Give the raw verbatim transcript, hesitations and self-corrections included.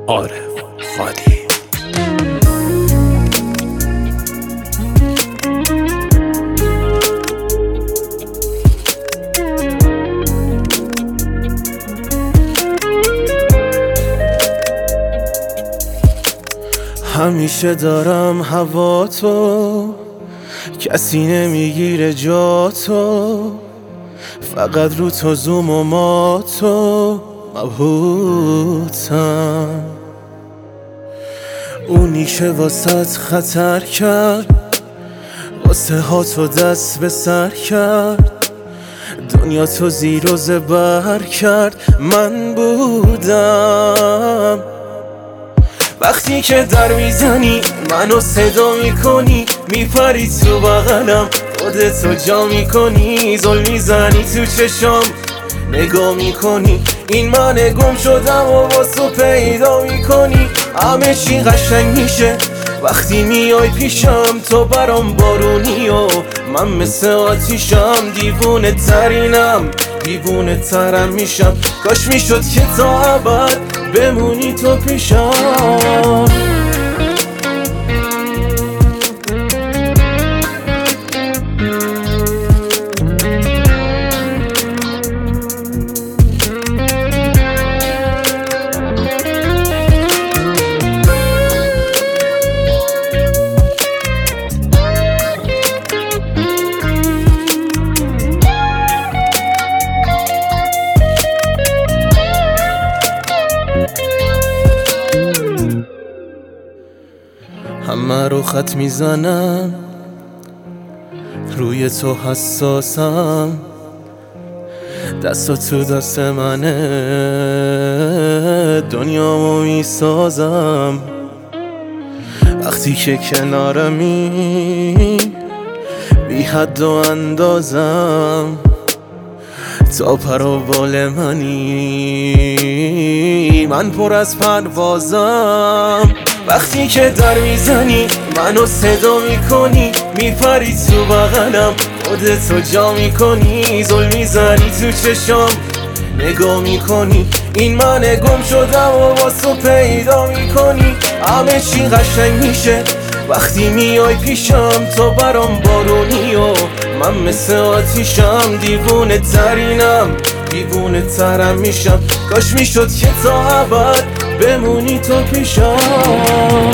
عارف خالی. همیشه دارم هوا تو، کسی نمیگیره جا تو، فقط رو تو زوم و ما تو مبهوتم. اونی که واسط خطر کرد، واسه ها تو دست به سر کرد، دنیا تو زیر و زبر کرد، من بودم. وقتی که در میزنی منو صدا میکنی، میپری تو بغلم خودتو جا میکنی، زل میزنی تو چشام نگاه میکنی، این من گم شدم و واسو پیدا میکنی. همه چی قشنگ میشه وقتی میای پیشم، تو برام بارونی و من مثل آتیشم، دیوونه ترینم دیوونه ترم میشم، کاش میشد که تا ابد بمونی تو پیشم. همه رو خط میزنم، روی تو حساسم، دستا تو دست منه، دنیامو میسازم. وقتی که کنارمی بی حد و اندازم، تا پر و بال منی من پر از پروازم. وقتی که در میزنی منو صدا میکنی، میپری تو بغلم خودتو جا میکنی، زل میزنی تو چشام نگاه میکنی، این من گم شدم و واسو پیدا میکنی. همه چی قشنگ میشه وقتی میای پیشم، تو برام بارونی و من مثل آتیشم، دیوونه ترینم دیوونه ترم میشم، کاش میشد که تا ابد بمونی تو پیشم.